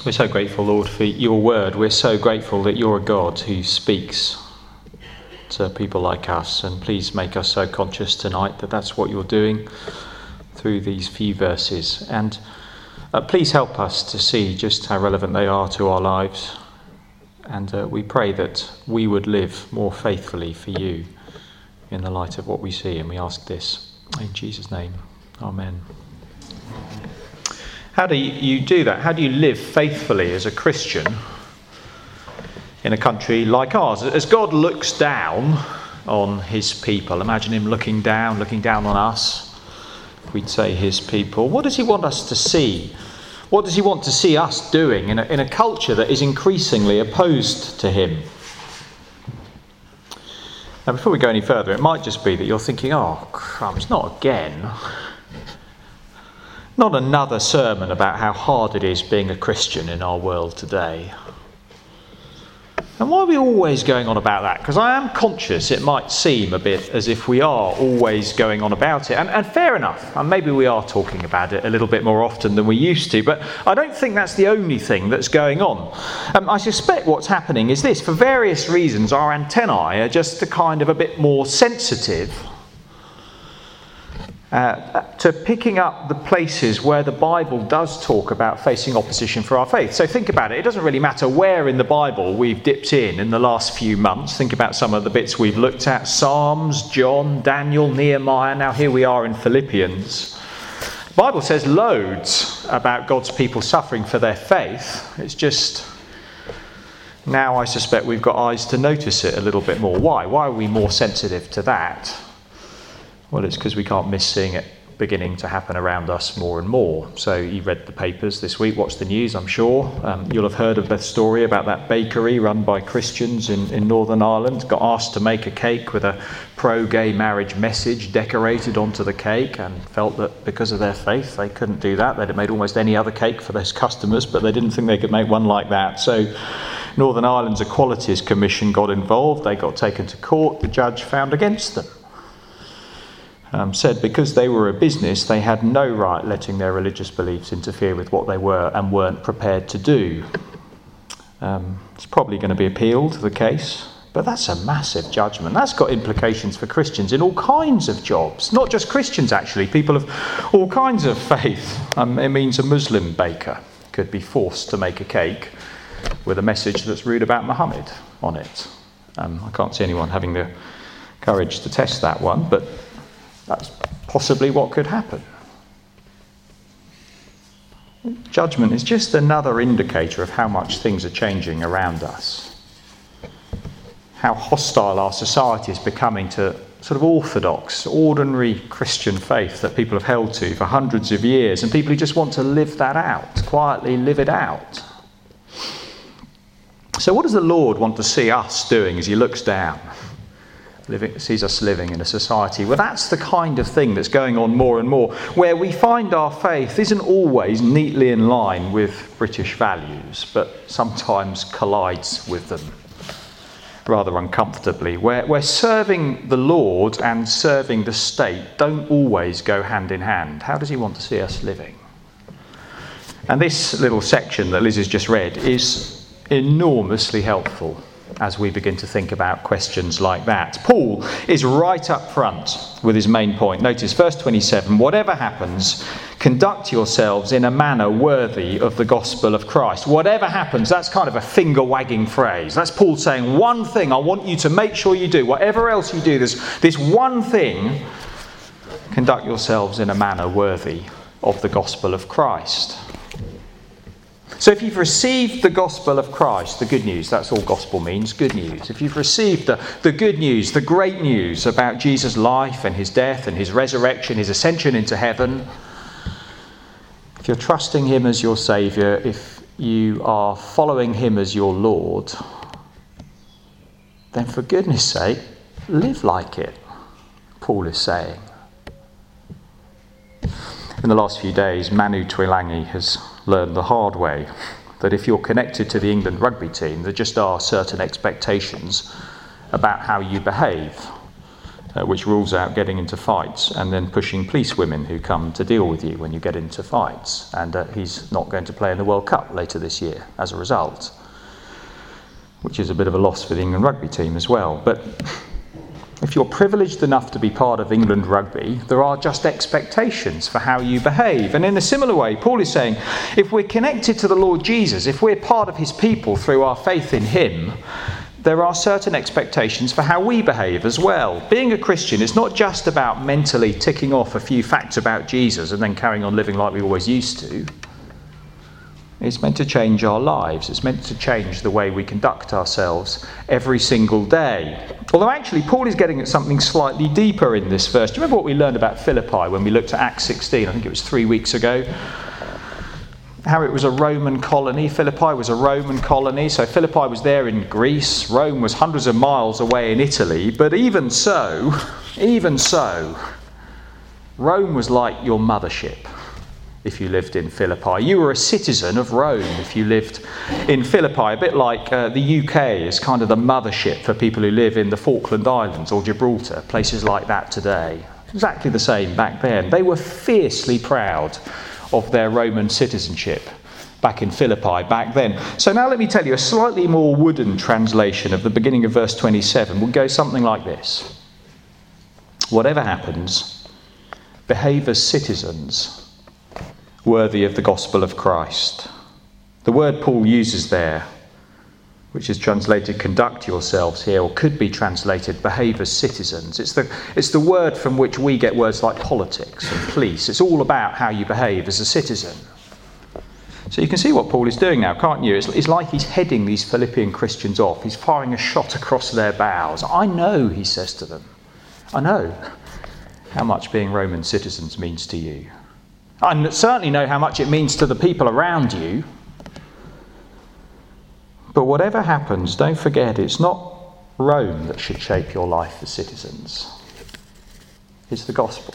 We're so grateful, Lord, for your word. We're so grateful that you're a God who speaks to people like us. And please make us so conscious tonight that that's what you're doing through these few verses. And please help us to see just how relevant they are to our lives. And we pray that we would live more faithfully for you in the light of what we see. And we ask this in Jesus' name. Amen. How do you do that? How do you live faithfully as a Christian in a country like ours? As God looks down on his people, imagine him looking down on us, we'd say his people. What does he want us to see? What does he want to see us doing in a culture that is increasingly opposed to him? Now, before we go any further, it might just be that you're thinking, oh, crumbs, not again. Not another sermon about how hard it is being a Christian in our world today. And why are we always going on about that? Because I am conscious it might seem a bit as if we are always going on about it. And fair enough, and maybe we are talking about it a little bit more often than we used to, but I don't think that's the only thing that's going on. I suspect what's happening is this. For various reasons, our antennae are just a kind of a bit more sensitive to picking up the places where the Bible does talk about facing opposition for our faith. So think about it. It doesn't really matter where in the Bible we've dipped in the last few months. Think about some of the bits we've looked at. Psalms, John, Daniel, Nehemiah. Now here we are in Philippians. The Bible says loads about God's people suffering for their faith. It's just now I suspect we've got eyes to notice it a little bit more. Why? Why are we more sensitive to that? Well, it's because we can't miss seeing it beginning to happen around us more and more. So you read the papers this week, watched the news, I'm sure. You'll have heard of the story about that bakery run by Christians in Northern Ireland. Got asked to make a cake with a pro-gay marriage message decorated onto the cake, and felt that because of their faith they couldn't do that. They'd have made almost any other cake for those customers, but they didn't think they could make one like that. So Northern Ireland's Equalities Commission got involved. They got taken to court. The judge found against them. Said because they were a business, they had no right letting their religious beliefs interfere with what they were and weren't prepared to do. It's probably going to be appealed, the case, but that's a massive judgment. That's got implications for Christians in all kinds of jobs, not just Christians actually, people of all kinds of faith. It means a Muslim baker could be forced to make a cake with a message that's rude about Muhammad on it. I can't see anyone having the courage to test that one, but that's possibly what could happen. Judgment is just another indicator of how much things are changing around us. How hostile our society is becoming to sort of orthodox, ordinary Christian faith that people have held to for hundreds of years, and people who just want to live that out, quietly live it out. So what does the Lord want to see us doing as he looks down? Sees us living in a society where that's the kind of thing that's going on more and more, where we find our faith isn't always neatly in line with British values, but sometimes collides with them rather uncomfortably, where serving the Lord and serving the state don't always go hand in hand. How does he want to see us living? And this little section that Liz has just read is enormously helpful as we begin to think about questions like that. Paul is right up front with his main point. Notice verse 27, whatever happens, conduct yourselves in a manner worthy of the gospel of Christ. Whatever happens, that's kind of a finger-wagging phrase. That's Paul saying, one thing I want you to make sure you do. Whatever else you do, this one thing, conduct yourselves in a manner worthy of the gospel of Christ. So if you've received the gospel of Christ, the good news, that's all gospel means, good news. If you've received the good news, the great news about Jesus' life and his death and his resurrection, his ascension into heaven, if you're trusting him as your Saviour, if you are following him as your Lord, then for goodness sake, live like it, Paul is saying. In the last few days, Manu Tuilagi has learned the hard way that if you're connected to the England rugby team, there just are certain expectations about how you behave. which rules out getting into fights and then pushing policewomen who come to deal with you when you get into fights. And he's not going to play in the World Cup later this year as a result, which is a bit of a loss for the England rugby team as well. But if you're privileged enough to be part of England rugby, there are just expectations for how you behave. And in a similar way, Paul is saying, if we're connected to the Lord Jesus, if we're part of his people through our faith in him, there are certain expectations for how we behave as well. Being a Christian is not just about mentally ticking off a few facts about Jesus and then carrying on living like we always used to. It's meant to change our lives. It's meant to change the way we conduct ourselves every single day. Although actually Paul is getting at something slightly deeper in this verse. Do you remember what we learned about Philippi when we looked at Acts 16? I think it was 3 weeks ago. How it was a Roman colony. Philippi was a Roman colony. So Philippi was there in Greece. Rome was hundreds of miles away in Italy. But even so, Rome was like your mothership. If you lived in Philippi, you were a citizen of Rome if you lived in Philippi, a bit like the UK is kind of the mothership for people who live in the Falkland Islands or Gibraltar, places like that today. Exactly the same back then. They were fiercely proud of their Roman citizenship back in Philippi back then. So now let me tell you a slightly more wooden translation of the beginning of verse 27 would go something like this. Whatever happens, behave as citizens worthy of the gospel of Christ. The word Paul uses there, which is translated conduct yourselves here, or could be translated behave as citizens. It's the word from which we get words like politics and police. It's all about how you behave as a citizen. So you can see what Paul is doing now, can't you? It's like he's heading these Philippian Christians off. He's firing a shot across their bows. I know, he says to them, I know how much being Roman citizens means to you. I certainly know how much it means to the people around you. But whatever happens, don't forget, it's not Rome that should shape your life as citizens. It's the gospel.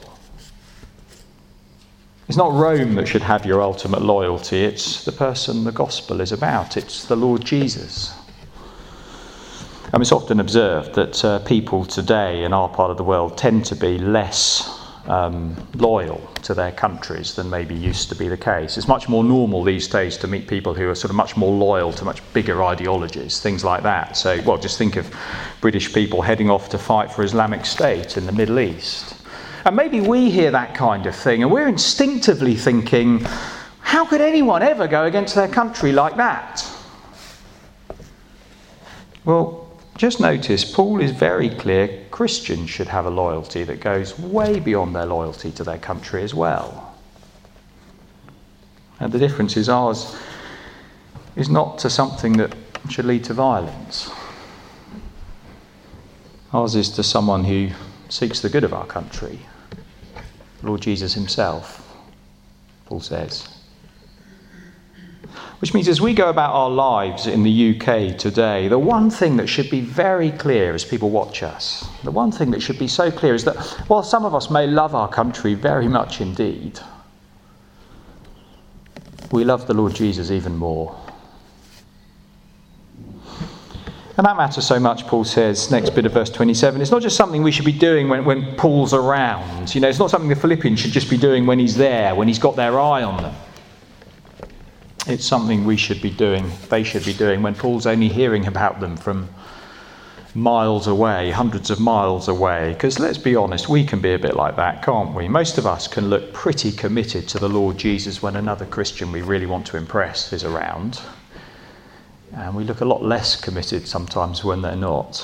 It's not Rome that should have your ultimate loyalty. It's the person the gospel is about. It's the Lord Jesus. It's often observed that people today in our part of the world tend to be less loyal to their countries than maybe used to be the case. It's much more normal these days to meet people who are sort of much more loyal to much bigger ideologies, things like that. So, just think of British people heading off to fight for Islamic State in the Middle East. And maybe we hear that kind of thing and we're instinctively thinking, how could anyone ever go against their country like that? Well, just notice, Paul is very clear, Christians should have a loyalty that goes way beyond their loyalty to their country as well. And the difference is ours is not to something that should lead to violence. Ours is to someone who seeks the good of our country. Lord Jesus himself, Paul says. Which means as we go about our lives in the UK today, the one thing that should be very clear as people watch us, the one thing that should be so clear is that while some of us may love our country very much indeed, we love the Lord Jesus even more. And that matters so much, Paul says, next bit of verse 27. It's not just something we should be doing when Paul's around. It's not something the Philippians should just be doing when he's there, when he's got their eye on them. It's something we should be doing, they should be doing, when Paul's only hearing about them from miles away, hundreds of miles away. Because let's be honest, we can be a bit like that, can't we? Most of us can look pretty committed to the Lord Jesus when another Christian we really want to impress is around. And we look a lot less committed sometimes when they're not.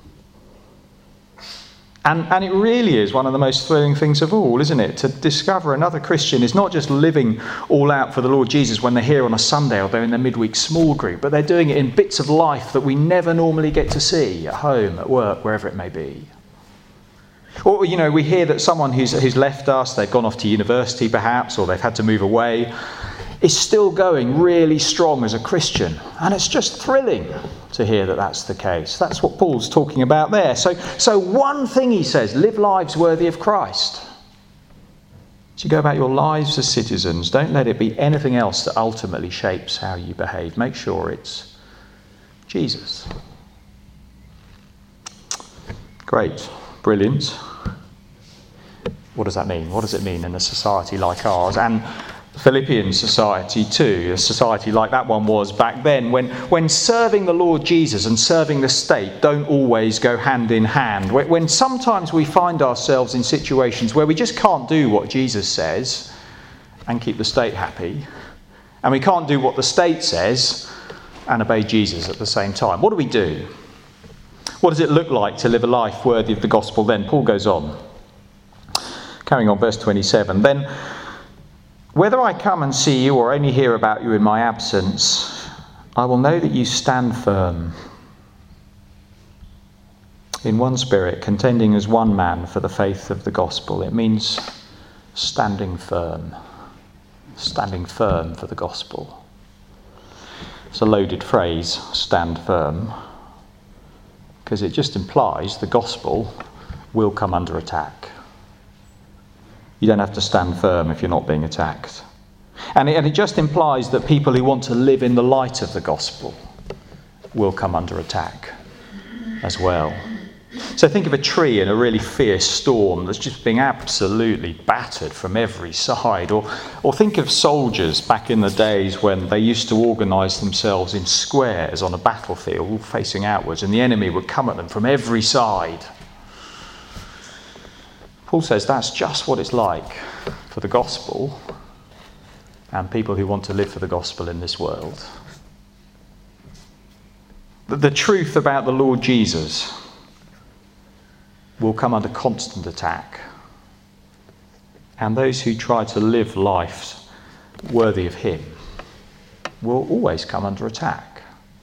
And it really is one of the most thrilling things of all, isn't it? To discover another Christian is not just living all out for the Lord Jesus when they're here on a Sunday or they're in their midweek small group, but they're doing it in bits of life that we never normally get to see, at home, at work, wherever it may be. Or, we hear that someone who's left us, they've gone off to university perhaps, or they've had to move away, is still going really strong as a Christian. And it's just thrilling to hear that that's the case. That's what Paul's talking about there. So one thing he says, live lives worthy of Christ. As you go about your lives as citizens, don't let it be anything else that ultimately shapes how you behave. Make sure it's Jesus. Great. Brilliant. What does that mean? What does it mean in a society like ours? And Philippian society too, a society like that one was back then, when serving the Lord Jesus and serving the state don't always go hand in hand. When sometimes we find ourselves in situations where we just can't do what Jesus says and keep the state happy, and we can't do what the state says and obey Jesus at the same time. What do we do? What does it look like to live a life worthy of the gospel then? Paul goes on. Carrying on, verse 27. Then, whether I come and see you or only hear about you in my absence, I will know that you stand firm in one spirit, contending as one man for the faith of the gospel. It means standing firm for the gospel. It's a loaded phrase, stand firm, because it just implies the gospel will come under attack. You don't have to stand firm if you're not being attacked. And it just implies that people who want to live in the light of the gospel will come under attack as well. So think of a tree in a really fierce storm that's just being absolutely battered from every side. Or think of soldiers back in the days when they used to organise themselves in squares on a battlefield, all facing outwards, and the enemy would come at them from every side. Paul says that's just what it's like for the gospel and people who want to live for the gospel in this world. The truth about the Lord Jesus will come under constant attack, and those who try to live lives worthy of him will always come under attack.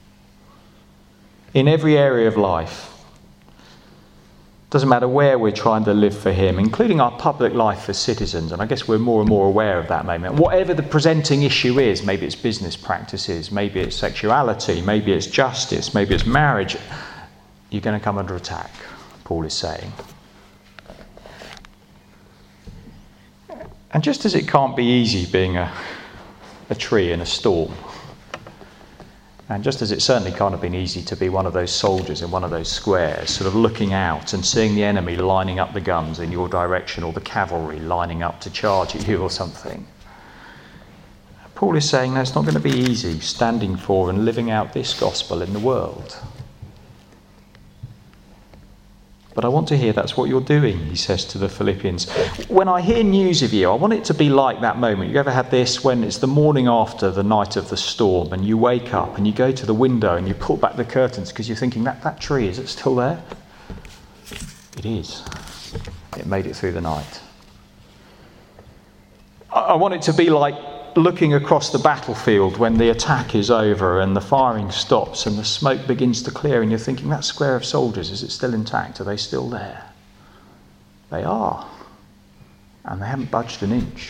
In every area of life, doesn't matter where we're trying to live for him, including our public life as citizens, and I guess we're more and more aware of that moment. Whatever the presenting issue is, maybe it's business practices, maybe it's sexuality, maybe it's justice, maybe it's marriage, you're going to come under attack, Paul is saying. And just as it can't be easy being a tree in a storm, and just as it certainly can't have been easy to be one of those soldiers in one of those squares, sort of looking out and seeing the enemy lining up the guns in your direction, or the cavalry lining up to charge at you or something, Paul is saying that's not going to be easy standing for and living out this gospel in the world. But I want to hear that's what you're doing, he says to the Philippians. When I hear news of you, I want it to be like that moment. You ever had this when it's the morning after the night of the storm and you wake up and you go to the window and you pull back the curtains because you're thinking, that tree, is it still there? It is. It made it through the night. I want it to be like looking across the battlefield when the attack is over and the firing stops and the smoke begins to clear and you're thinking, that square of soldiers, is it still intact? Are they still there? They are. And they haven't budged an inch.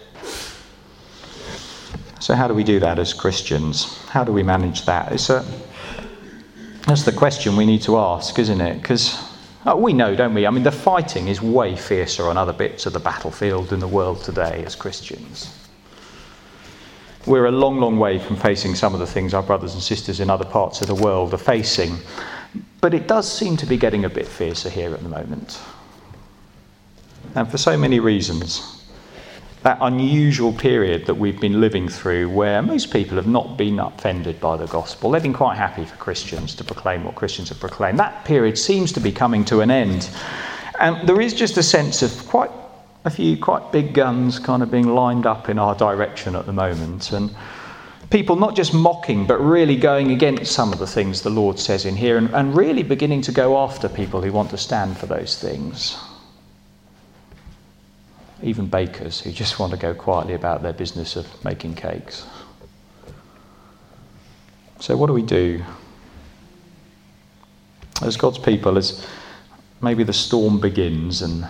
So how do we do that as Christians? How do we manage that? That's the question we need to ask, isn't it? Because we know, don't we? I mean, the fighting is way fiercer on other bits of the battlefield in the world today as Christians. We're a long, long way from facing some of the things our brothers and sisters in other parts of the world are facing. But it does seem to be getting a bit fiercer here at the moment. And for so many reasons. That unusual period that we've been living through where most people have not been offended by the gospel. They've been quite happy for Christians to proclaim what Christians have proclaimed. That period seems to be coming to an end. And there is just a sense of quite a few quite big guns kind of being lined up in our direction at the moment, and people not just mocking but really going against some of the things the Lord says in here, and really beginning to go after people who want to stand for those things. Even bakers who just want to go quietly about their business of making cakes. So what do we do as God's people, as maybe the storm begins and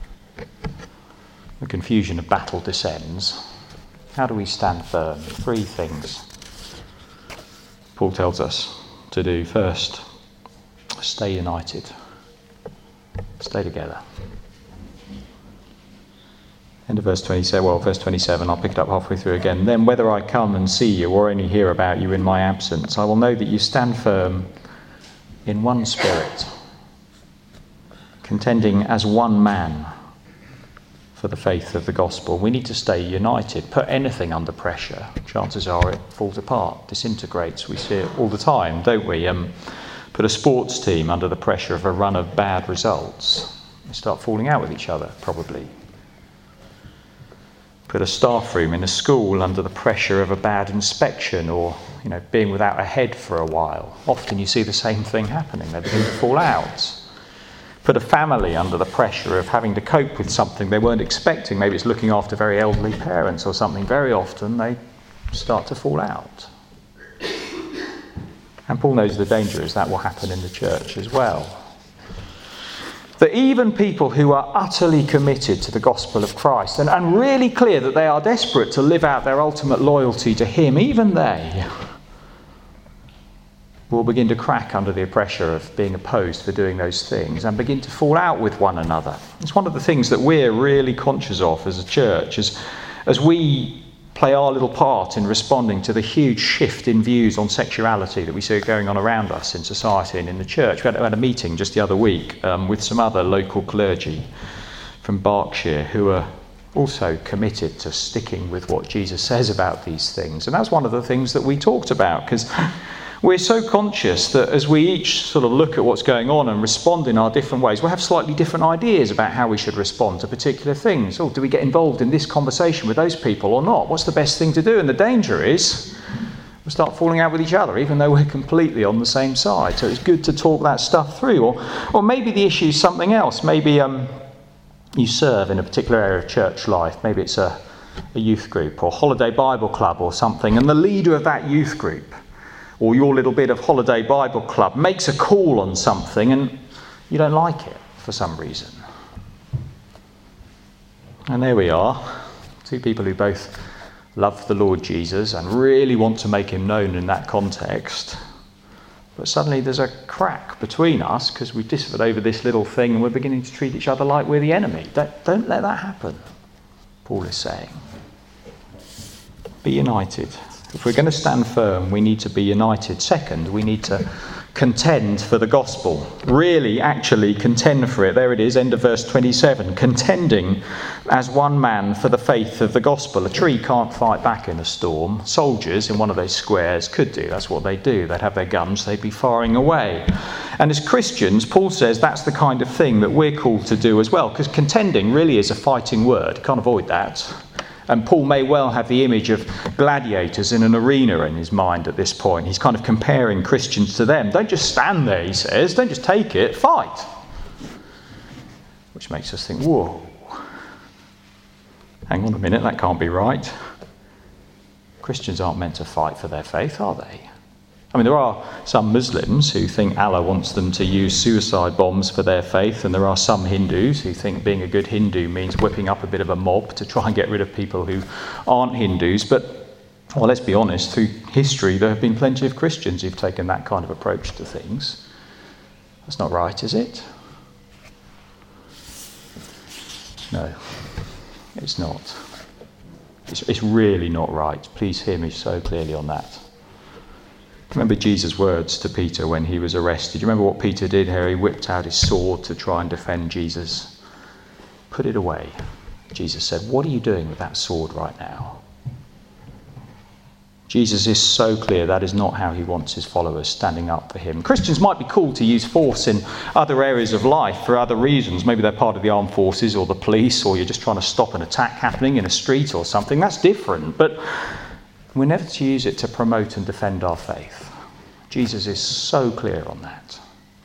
the confusion of battle descends? How do we stand firm? 3 things Paul tells us to do. First, stay united. Stay together. End of verse 27, I'll pick it up halfway through again. Then whether I come and see you or only hear about you in my absence, I will know that you stand firm in one spirit, contending as one man for the faith of the gospel. We need to stay united. Put anything under pressure, chances are it falls apart, disintegrates. We see it all the time, don't we? Put a sports team under the pressure of a run of bad results. They start falling out with each other, probably. Put a staff room in a school under the pressure of a bad inspection or, being without a head for a while. Often you see the same thing happening. They begin to fall out. Put a family under the pressure of having to cope with something they weren't expecting. Maybe it's looking after very elderly parents or something. Very often they start to fall out. And Paul knows the danger is that will happen in the church as well. That even people who are utterly committed to the gospel of Christ and really clear that they are desperate to live out their ultimate loyalty to him, even they will begin to crack under the pressure of being opposed for doing those things and begin to fall out with one another. It's one of the things that we're really conscious of as a church, as we play our little part in responding to the huge shift in views on sexuality that we see going on around us in society and in the church. We had a meeting just the other week with some other local clergy from Berkshire who are also committed to sticking with what Jesus says about these things. And that's one of the things that we talked about, because we're so conscious that as we each sort of look at what's going on and respond in our different ways, we'll have slightly different ideas about how we should respond to particular things. Do we get involved in this conversation with those people or not? What's the best thing to do? And the danger is we'll start falling out with each other, even though we're completely on the same side. So it's good to talk that stuff through. Or maybe the issue is something else. Maybe you serve in a particular area of church life. Maybe it's a youth group or holiday Bible club or something. And the leader of that youth group or your little bit of holiday Bible club makes a call on something and you don't like it for some reason. And there we are, two people who both love the Lord Jesus and really want to make him known in that context. But suddenly there's a crack between us because we've differed over this little thing and we're beginning to treat each other like we're the enemy. Don't let that happen, Paul is saying. Be united. If we're going to stand firm, we need to be united. Second, we need to contend for the gospel. Really, actually contend for it. There it is, end of verse 27. Contending as one man for the faith of the gospel. A tree can't fight back in a storm. Soldiers in one of those squares could do. That's what they do. They'd have their guns, they'd be firing away. And as Christians, Paul says that's the kind of thing that we're called to do as well. Because contending really is a fighting word. Can't avoid that. And Paul may well have the image of gladiators in an arena in his mind at this point. He's kind of comparing Christians to them. Don't just stand there, he says. Don't just take it, fight. Which makes us think, whoa, hang on a minute, that can't be right. Christians aren't meant to fight for their faith, are they? I mean, there are some Muslims who think Allah wants them to use suicide bombs for their faith, and there are some Hindus who think being a good Hindu means whipping up a bit of a mob to try and get rid of people who aren't Hindus. But, well, let's be honest, through history there have been plenty of Christians who've taken that kind of approach to things. That's not right, is it? No, it's not. It's really not right. Please hear me so clearly on that. Remember Jesus' words to Peter when he was arrested. Do you remember what Peter did here? He whipped out his sword to try and defend Jesus. Put it away. Jesus said, what are you doing with that sword right now? Jesus is so clear that is not how he wants his followers standing up for him. Christians might be called to use force in other areas of life for other reasons. Maybe they're part of the armed forces or the police, or you're just trying to stop an attack happening in a street or something. That's different. But we're never to use it to promote and defend our faith. Jesus is so clear on that.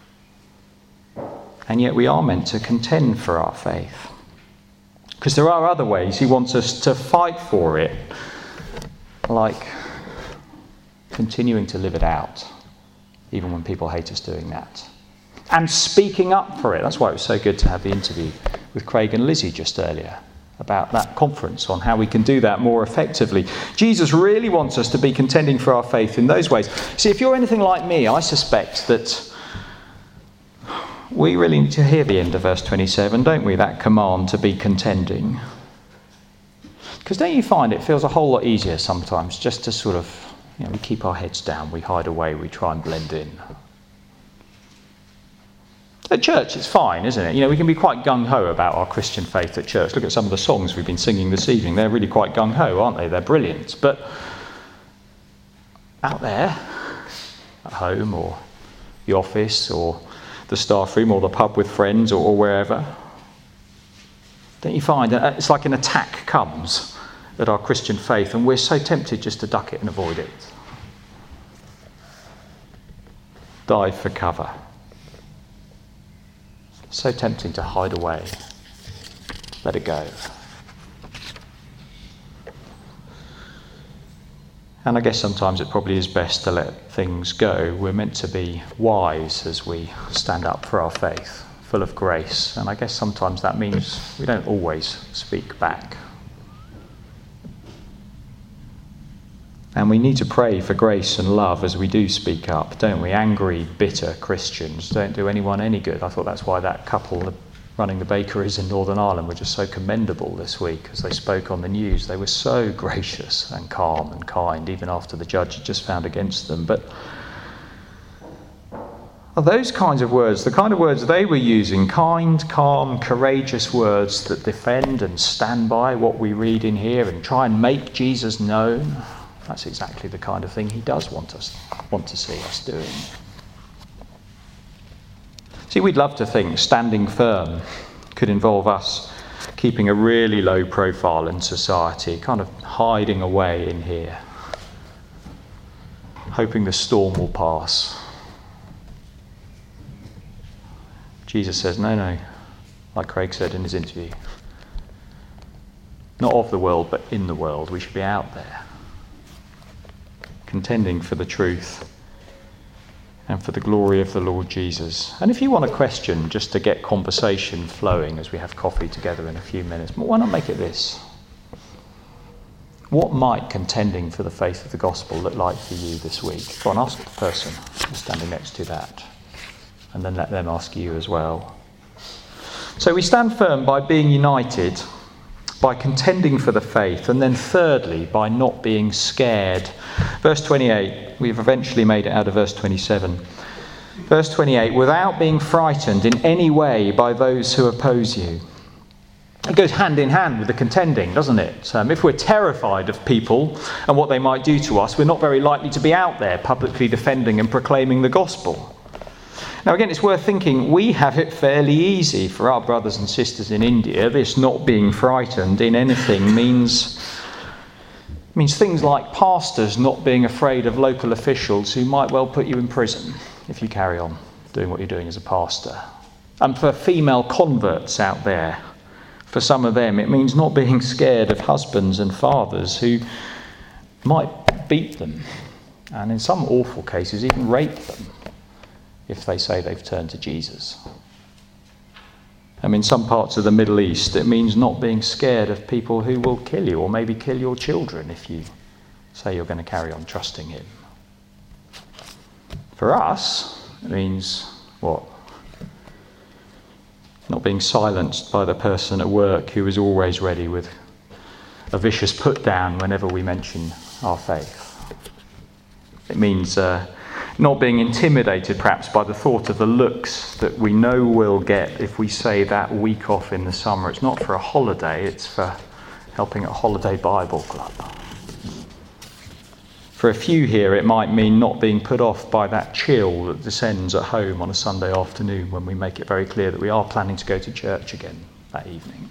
And yet we are meant to contend for our faith. Because there are other ways he wants us to fight for it, like continuing to live it out, even when people hate us doing that. And speaking up for it. That's why it was so good to have the interview with Craig and Lizzie just earlier about that conference on how we can do that more effectively. Jesus really wants us to be contending for our faith in those ways. See, if you're anything like me, I suspect that we really need to hear the end of verse 27, don't we? That command to be contending. Because don't you find it feels a whole lot easier sometimes just to sort of, we keep our heads down, we hide away, we try and blend in. At church, it's fine, isn't it? We can be quite gung-ho about our Christian faith at church. Look at some of the songs we've been singing this evening. They're really quite gung-ho, aren't they? They're brilliant. But out there, at home or the office or the staff room or the pub with friends or wherever, don't you find that it's like an attack comes at our Christian faith and we're so tempted just to duck it and avoid it? Dive for cover. So tempting to hide away. Let it go. And I guess sometimes it probably is best to let things go. We're meant to be wise as we stand up for our faith, full of grace. And I guess sometimes that means we don't always speak back. And we need to pray for grace and love as we do speak up, don't we? Angry, bitter Christians don't do anyone any good. I thought that's why that couple running the bakeries in Northern Ireland were just so commendable this week as they spoke on the news. They were so gracious and calm and kind, even after the judge had just found against them. But are those kinds of words, the kind of words they were using, kind, calm, courageous words that defend and stand by what we read in here and try and make Jesus known? That's exactly the kind of thing he does want to see us doing. See, we'd love to think standing firm could involve us keeping a really low profile in society, kind of hiding away in here, hoping the storm will pass. Jesus says, no, like Craig said in his interview, not of the world, but in the world. We should be out there, contending for the truth and for the glory of the Lord Jesus. And if you want a question just to get conversation flowing as we have coffee together in a few minutes, why not make it this? What might contending for the faith of the gospel look like for you this week? Go on, ask the person who's standing next to that, and then let them ask you as well. So we stand firm by being united, by contending for the faith, and then thirdly, by not being scared. Verse 28, we've eventually made it out of verse 27. Verse 28, without being frightened in any way by those who oppose you. It goes hand in hand with the contending, doesn't it? If we're terrified of people and what they might do to us, we're not very likely to be out there publicly defending and proclaiming the gospel. Now again, it's worth thinking we have it fairly easy. For our brothers and sisters in India, this not being frightened in anything means things like pastors not being afraid of local officials who might well put you in prison if you carry on doing what you're doing as a pastor. And for female converts out there, for some of them, it means not being scared of husbands and fathers who might beat them and in some awful cases even rape them if they say they've turned to Jesus. In some parts of the Middle East, it means not being scared of people who will kill you or maybe kill your children if you say you're going to carry on trusting him. For us, it means what? Not being silenced by the person at work who is always ready with a vicious put down whenever we mention our faith. It means not being intimidated perhaps by the thought of the looks that we know we'll get if we say that week off in the summer. It's not for a holiday, it's for helping at a holiday Bible club. For a few here, it might mean not being put off by that chill that descends at home on a Sunday afternoon when we make it very clear that we are planning to go to church again that evening.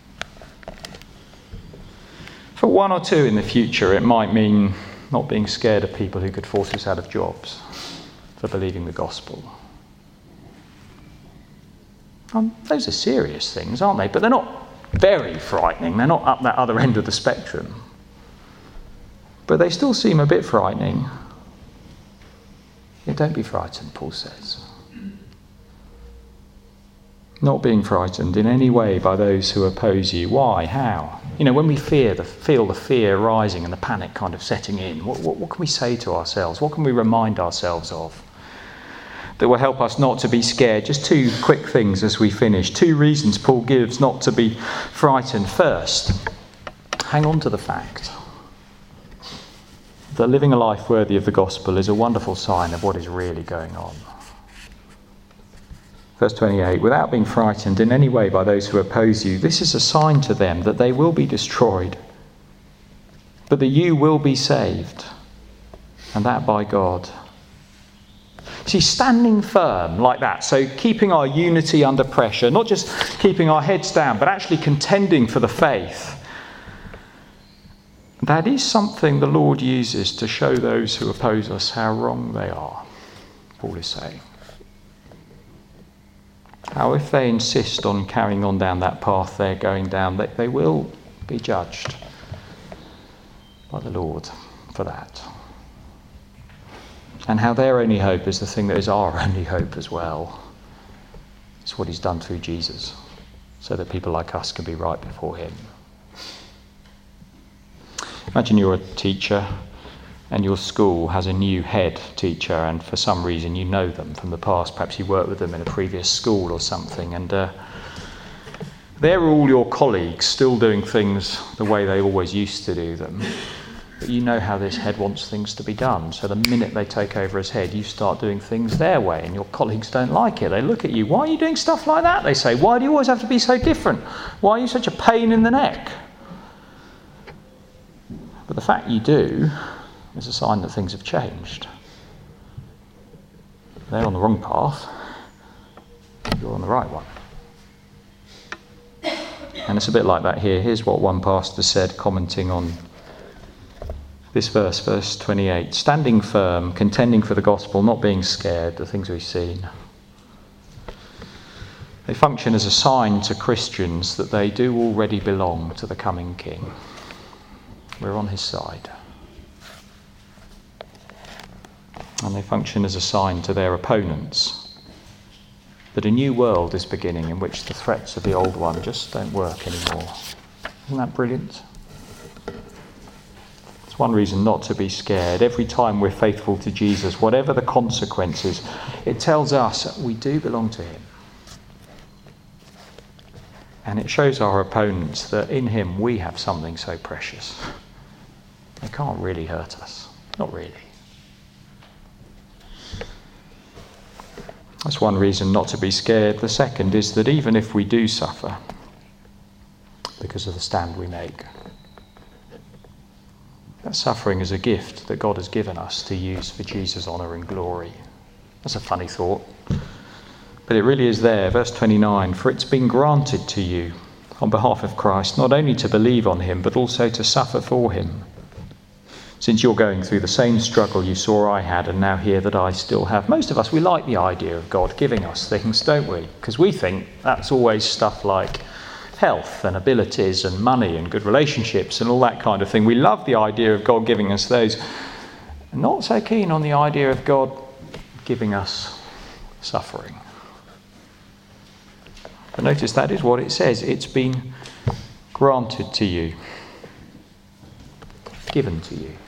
For one or two in the future, it might mean not being scared of people who could force us out of jobs for believing the gospel. Those are serious things, aren't they? But they're not very frightening. They're not up that other end of the spectrum. But they still seem a bit frightening. Yeah, don't be frightened, Paul says. Not being frightened in any way by those who oppose you. Why? How? When we feel the fear rising and the panic kind of setting in, what can we say to ourselves? What can we remind ourselves of that will help us not to be scared? Just two quick things as we finish. Two reasons Paul gives not to be frightened. First, hang on to the fact that living a life worthy of the gospel is a wonderful sign of what is really going on. Verse 28, without being frightened in any way by those who oppose you, this is a sign to them that they will be destroyed, but that you will be saved, and that by God. See, standing firm like that, so keeping our unity under pressure, not just keeping our heads down, but actually contending for the faith, that is something the Lord uses to show those who oppose us how wrong they are, Paul is saying. How if they insist on carrying on down that path they're going down, they will be judged by the Lord for that. And how their only hope is the thing that is our only hope as well. It's what he's done through Jesus, so that people like us can be right before him. Imagine you're a teacher and your school has a new head teacher, and for some reason you know them from the past. Perhaps you worked with them in a previous school or something, and they're all your colleagues still doing things the way they always used to do them. But you know how this head wants things to be done. So the minute they take over as head, you start doing things their way, and your colleagues don't like it. They look at you. Why are you doing stuff like that? They say, why do you always have to be so different? Why are you such a pain in the neck? But the fact you do is a sign that things have changed. They're on the wrong path. You're on the right one. And it's a bit like that here. Here's what one pastor said, commenting on this verse 28. Standing firm, contending for the gospel, not being scared, the things we've seen. They function as a sign to Christians that they do already belong to the coming King. We're on his side. And they function as a sign to their opponents that a new world is beginning in which the threats of the old one just don't work anymore. Isn't that brilliant? It's one reason not to be scared. Every time we're faithful to Jesus, whatever the consequences, it tells us that we do belong to him. And it shows our opponents that in him we have something so precious. They can't really hurt us. Not really. That's one reason not to be scared. The second is that even if we do suffer because of the stand we make, that suffering is a gift that God has given us to use for Jesus' honour and glory. That's a funny thought, but it really is there. Verse 29, for it's been granted to you on behalf of Christ not only to believe on him, but also to suffer for him. Since you're going through the same struggle you saw I had and now hear that I still have. Most of us, we like the idea of God giving us things, don't we? Because we think that's always stuff like health and abilities and money and good relationships and all that kind of thing. We love the idea of God giving us those. Not so keen on the idea of God giving us suffering. But notice that is what it says. It's been granted to you. Given to you.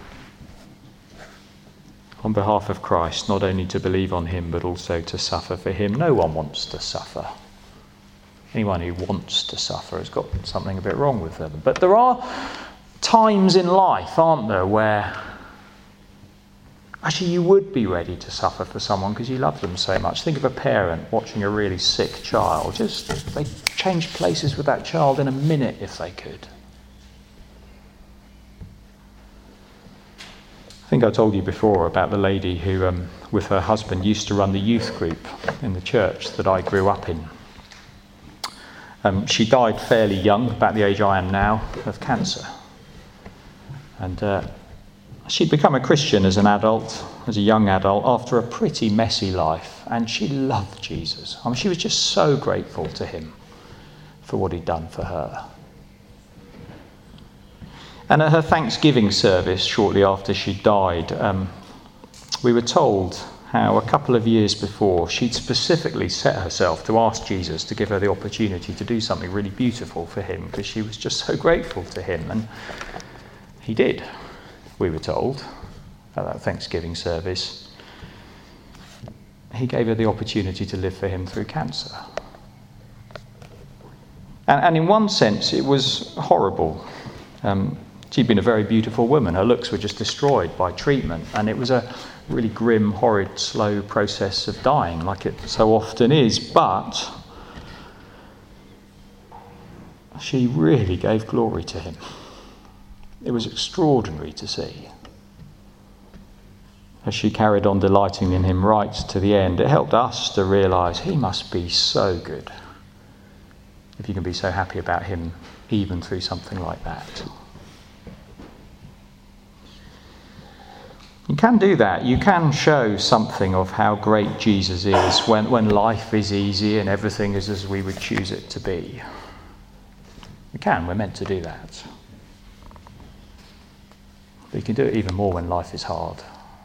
On behalf of Christ, not only to believe on him, but also to suffer for him. No one wants to suffer. Anyone who wants to suffer has got something a bit wrong with them. But there are times in life, aren't there, where actually you would be ready to suffer for someone because you love them so much. Think of a parent watching a really sick child. They'd change places with that child in a minute if they could. I think I told you before about the lady who, with her husband, used to run the youth group in the church that I grew up in. She died fairly young, about the age I am now, of cancer. And she'd become a Christian as an adult, as a young adult, after a pretty messy life. And she loved Jesus. I mean, she was just so grateful to him for what he'd done for her. And at her Thanksgiving service, shortly after she died, we were told how a couple of years before she'd specifically set herself to ask Jesus to give her the opportunity to do something really beautiful for him because she was just so grateful to him. And he did, we were told, at that Thanksgiving service. He gave her the opportunity to live for him through cancer. And in one sense, it was horrible. She'd been a very beautiful woman. Her looks were just destroyed by treatment, and it was a really grim, horrid, slow process of dying, like it so often is. But she really gave glory to him. It was extraordinary to see. As she carried on delighting in him right to the end, it helped us to realise he must be so good if you can be so happy about him even through something like that. You can do that. You can show something of how great Jesus is when life is easy and everything is as we would choose it to be. We can. We're meant to do that. But you can do it even more when life is hard.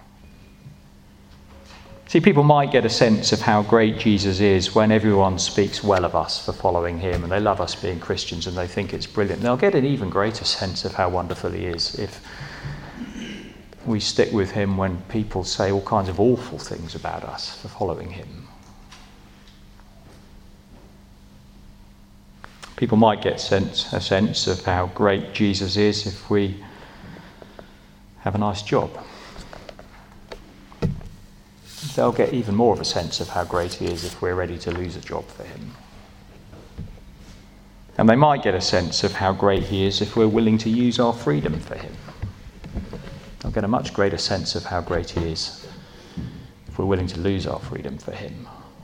See, people might get a sense of how great Jesus is when everyone speaks well of us for following him and they love us being Christians and they think it's brilliant. They'll get an even greater sense of how wonderful he is if we stick with him when people say all kinds of awful things about us for following him. People might get a sense of how great Jesus is if we have a nice job. They'll get even more of a sense of how great he is if we're ready to lose a job for him. And they might get a sense of how great he is if we're willing to use our freedom for him. They'll get a much greater sense of how great he is if we're willing to lose our freedom for him.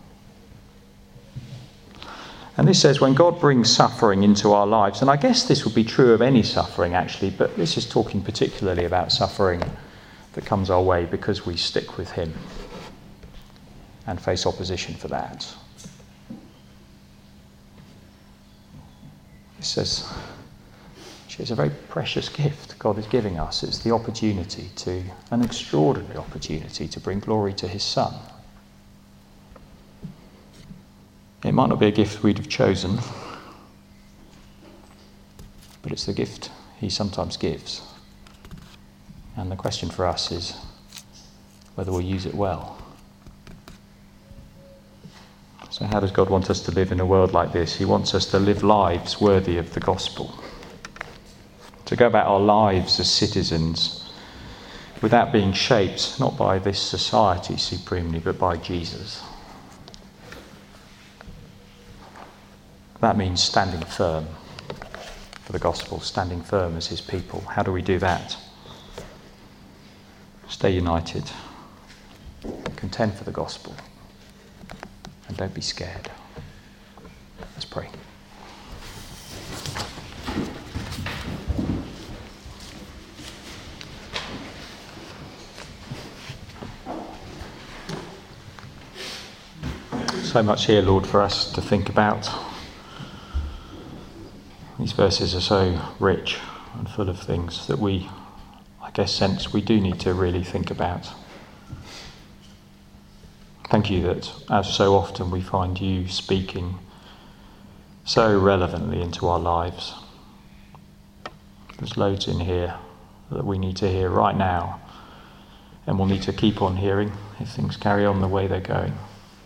And this says when God brings suffering into our lives, and I guess this would be true of any suffering actually, but this is talking particularly about suffering that comes our way because we stick with him and face opposition for that. It says it's a very precious gift God is giving us. It's the opportunity an extraordinary opportunity to bring glory to his Son. It might not be a gift we'd have chosen, but it's the gift he sometimes gives. And the question for us is whether we'll use it well. So how does God want us to live in a world like this? He wants us to live lives worthy of the gospel. To go about our lives as citizens without being shaped not by this society supremely, but by Jesus. That means standing firm for the gospel, standing firm as his people. How do we do that? Stay united, contend for the gospel, and don't be scared. Let's pray. So much here, Lord, for us to think about. These verses are so rich and full of things that we, I guess, sense we do need to really think about. Thank you that, as so often, we find you speaking so relevantly into our lives. There's loads in here that we need to hear right now, and we'll need to keep on hearing if things carry on the way they're going.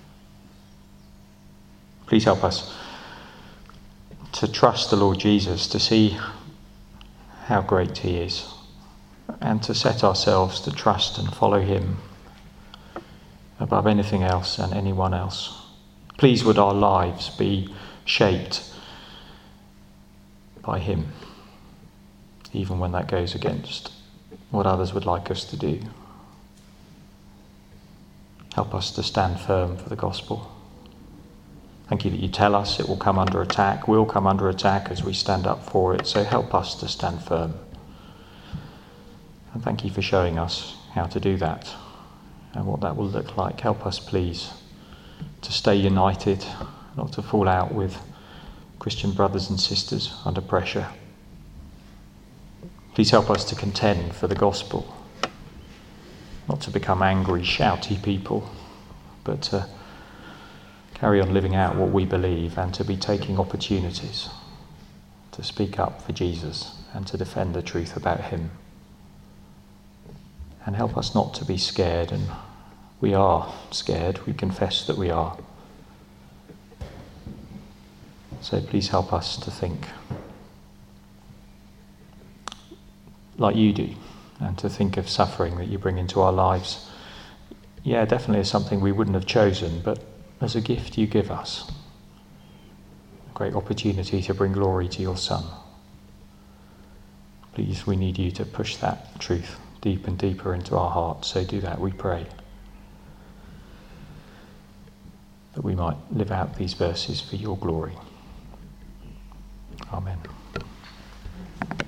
Please help us to trust the Lord Jesus, to see how great he is, and to set ourselves to trust and follow him above anything else and anyone else. Please would our lives be shaped by him, even when that goes against what others would like us to do. Help us to stand firm for the gospel. Thank you that you tell us it will come under attack, will come under attack as we stand up for it, so help us to stand firm. And thank you for showing us how to do that and what that will look like. Help us, please, to stay united, not to fall out with Christian brothers and sisters under pressure. Please help us to contend for the gospel, not to become angry, shouty people, but to carry on living out what we believe and to be taking opportunities to speak up for Jesus and to defend the truth about him. And help us not to be scared, and we are scared, we confess that we are. So please help us to think like you do, and to think of suffering that you bring into our lives, yeah, definitely is something we wouldn't have chosen, but as a gift you give us. A great opportunity to bring glory to your Son. Please, we need you to push that truth deep and deeper into our hearts, so do that, we pray. That we might live out these verses for your glory.